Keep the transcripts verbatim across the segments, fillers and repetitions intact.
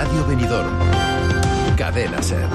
Radio Benidorm. Cadena SER.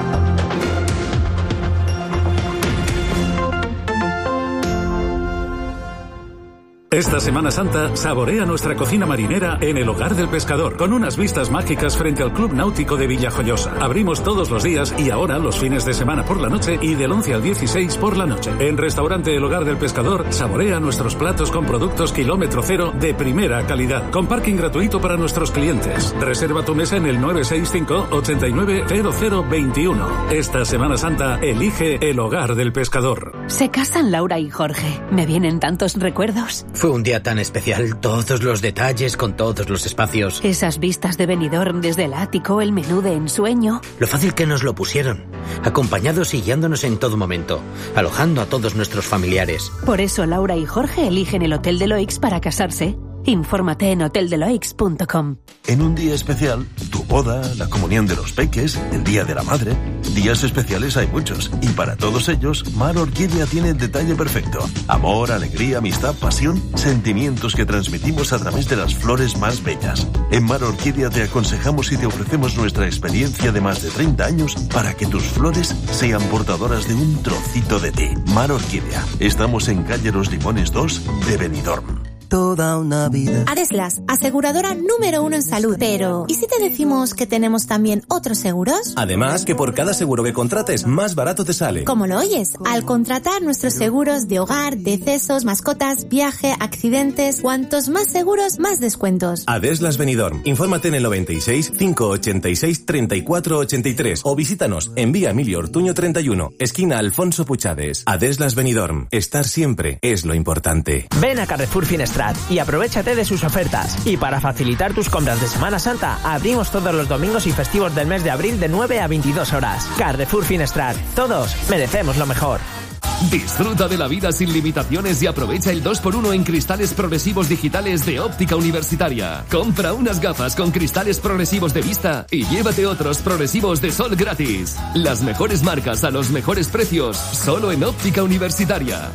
Esta Semana Santa, saborea nuestra cocina marinera en el Hogar del Pescador, con unas vistas mágicas frente al Club Náutico de Villajoyosa. Abrimos todos los días y ahora los fines de semana por la noche y del once al dieciséis por la noche. En Restaurante El Hogar del Pescador, saborea nuestros platos con productos kilómetro cero de primera calidad, con parking gratuito para nuestros clientes. Reserva tu mesa en el nueve seis cinco, ocho nueve, cero cero dos uno. Esta Semana Santa, elige El Hogar del Pescador. Se casan Laura y Jorge. Me vienen tantos recuerdos. Fue un día tan especial, todos los detalles con todos los espacios. Esas vistas de Benidorm desde el ático, el menú de ensueño. Lo fácil que nos lo pusieron, acompañados y guiándonos en todo momento, alojando a todos nuestros familiares. Por eso Laura y Jorge eligen el Hotel Deloix para casarse. Infórmate en hotel deloix punto com. En un día especial, tu boda, la comunión de los peques, el Día de la Madre. Días especiales hay muchos, y para todos ellos, Mar Orquídea tiene el detalle perfecto. Amor, alegría, amistad, pasión, sentimientos que transmitimos a través de las flores más bellas. En Mar Orquídea te aconsejamos y te ofrecemos nuestra experiencia de más de treinta años para que tus flores sean portadoras de un trocito de ti. Mar Orquídea. Estamos en calle Los Limones dos de Benidorm. Toda una vida. Adeslas, aseguradora número uno en salud. Pero, ¿y si te decimos que tenemos también otros seguros? Además, que por cada seguro que contrates, más barato te sale. ¿Cómo lo oyes? Al contratar nuestros seguros de hogar, decesos, mascotas, viaje, accidentes, cuantos más seguros, más descuentos. Adeslas Benidorm. Infórmate en el noventa y seis, cinco ochenta y seis, treinta y cuatro ochenta y tres o visítanos en Vía Emilio Ortuño treinta y uno, esquina Alfonso Puchades. Adeslas Benidorm. Estar siempre es lo importante. Ven a Carrefour Finestrat y aprovechate de sus ofertas. Y para facilitar tus compras de Semana Santa, abrimos todos los domingos y festivos del mes de abril de nueve a veintidós horas. Carrefour Finestrat. Todos merecemos lo mejor. Disfruta de la vida sin limitaciones y aprovecha el dos por uno en cristales progresivos digitales de Óptica Universitaria. Compra unas gafas con cristales progresivos de vista y llévate otros progresivos de sol gratis. Las mejores marcas a los mejores precios, solo en Óptica Universitaria.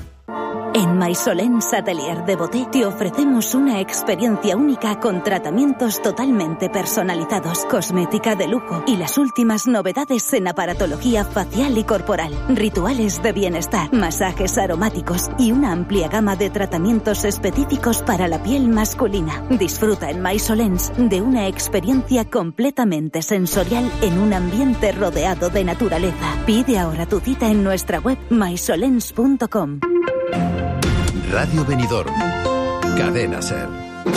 En Maisolens Atelier de Boté te ofrecemos una experiencia única con tratamientos totalmente personalizados, cosmética de lujo y las últimas novedades en aparatología facial y corporal, rituales de bienestar, masajes aromáticos y una amplia gama de tratamientos específicos para la piel masculina. Disfruta en Maisolens de una experiencia completamente sensorial en un ambiente rodeado de naturaleza. Pide ahora tu cita en nuestra web maisolens punto com. Radio Benidorm. Cadena SER.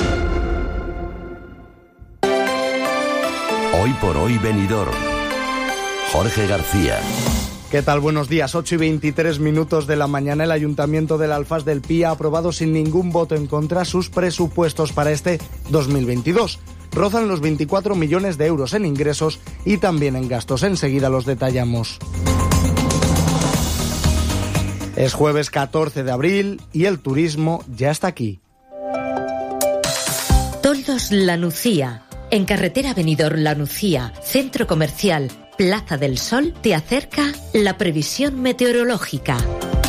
Hoy por hoy Benidorm. Jorge García. ¿Qué tal? Buenos días. ocho y veintitrés minutos de la mañana. El Ayuntamiento del Alfaz del Pi ha aprobado sin ningún voto en contra sus presupuestos para este dos mil veintidós. Rozan los veinticuatro millones de euros en ingresos y también en gastos. Enseguida los detallamos. Es jueves catorce de abril y el turismo ya está aquí. Toldos La Nucía. En carretera Benidorm La Nucía, centro comercial Plaza del Sol, te acerca la previsión meteorológica.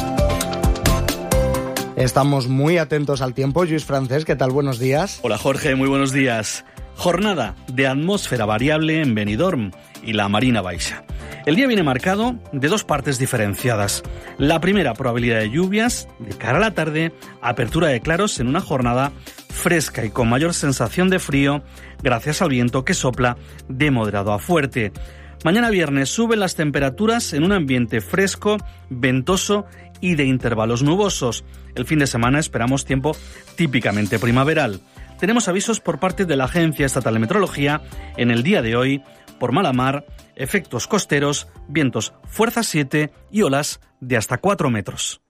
Estamos muy atentos al tiempo. Lluís Francés, ¿qué tal? Buenos días. Hola Jorge, muy buenos días. Jornada de atmósfera variable en Benidorm y la Marina Baixa. El día viene marcado de dos partes diferenciadas. La primera, probabilidad de lluvias, de cara a la tarde, apertura de claros en una jornada fresca y con mayor sensación de frío gracias al viento que sopla de moderado a fuerte. Mañana viernes suben las temperaturas en un ambiente fresco, ventoso y de intervalos nubosos. El fin de semana esperamos tiempo típicamente primaveral. Tenemos avisos por parte de la Agencia Estatal de Meteorología en el día de hoy por mala mar, efectos costeros, vientos fuerza siete y olas de hasta cuatro metros.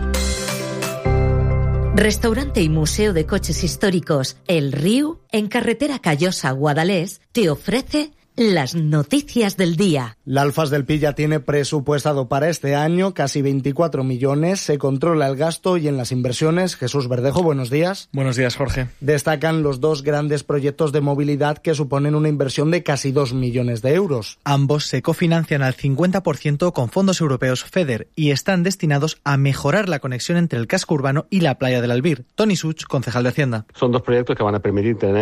Restaurante y Museo de Coches Históricos El Riu, en carretera Callosa Guadalés, te ofrece las noticias del día. La Alfaz del Pi ya tiene presupuestado para este año casi veinticuatro millones. Se controla el gasto y en las inversiones. Jesús Verdejo, buenos días. Buenos días, Jorge. Destacan los dos grandes proyectos de movilidad que suponen una inversión de casi dos millones de euros. Ambos se cofinancian al cincuenta por ciento con fondos europeos FEDER y están destinados a mejorar la conexión entre el casco urbano y la playa del Albir. Tony Such, concejal de Hacienda. Son dos proyectos que van a permitir tener